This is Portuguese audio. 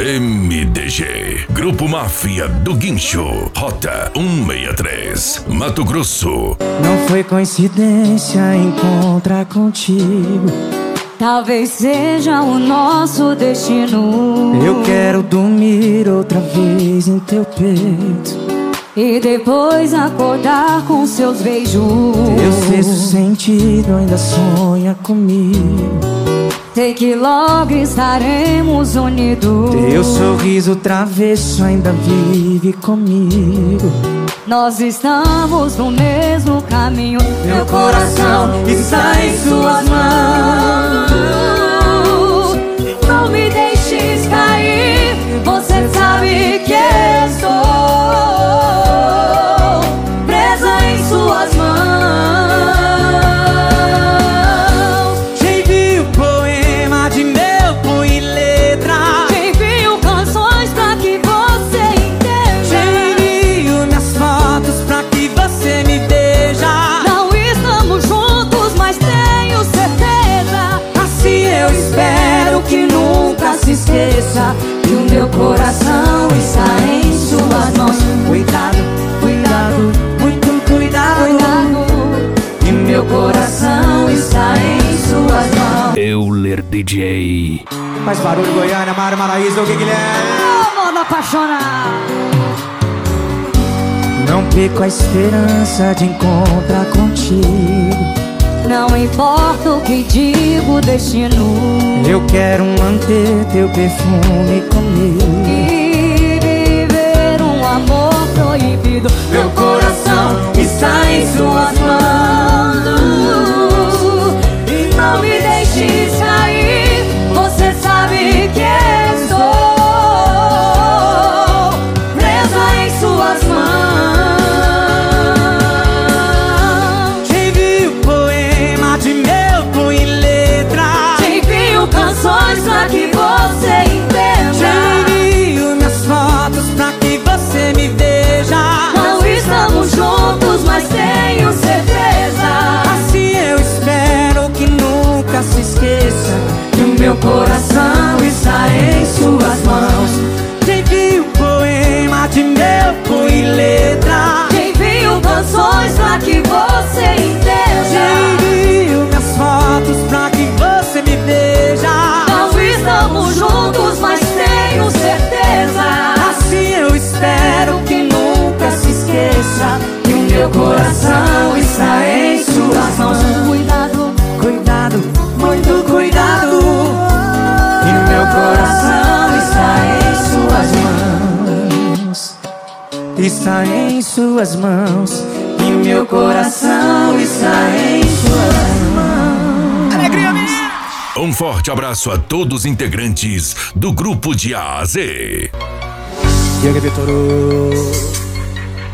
MDG, Grupo Máfia do Guincho, Rota 163, Mato Grosso. Não foi coincidência encontrar contigo, talvez seja o nosso destino. Eu quero dormir outra vez em teu peito e depois acordar com seus beijos. Teu sexto sentido ainda sonha comigo, sei que logo estaremos unidos. Teu sorriso travesso ainda vive comigo. Nós estamos no mesmo caminho. Meu coração está em suas mãos. Não me deixes cair, você sabe que estou presa em suas mãos. Te envio poema de meu punho e letra, te envio canções pra que você entenda, te envio minhas fotos pra que você me veja. Não estamos juntos, mas tenho certeza, assim eu espero que nunca se esqueça que o meu coração está em suas mãos. Cuidado, cuidado, muito cuidado, cuidado. E meu coração está em suas mãos. Euler DJ. Faz barulho, Goiânia, Mário Maraíza, o que Guilherme. Modo apaixonado. Não perco a esperança de encontrar contigo, não importa o que diga o destino. Eu quero manter teu perfume comigo e viver um amor proibido. Meu coração está em suas mãos. E não me deixes cair, você sabe que estou presa em suas mãos. Te envio poema de meu punho e letra, te envio canções pra que você entenda, te envio minhas fotos pra que você me veja. Não estamos juntos, mas tenho certeza, assim eu espero que nunca se esqueça que o meu coração está em suas mãos. Te envio poema de meu punho e letra, te envio canções pra que você entenda, te envio minhas fotos pra que você me veja. Não estamos juntos, mas tenho certeza, assim eu espero que nunca se esqueça que o meu coração está em suas mãos. Cuidado, cuidado, muito cuidado. E meu coração está em suas mãos, está em suas mãos. E meu coração está em suas mãos. Alegria minha! Um forte abraço a todos os integrantes do grupo de A a Z. Diego Vitor.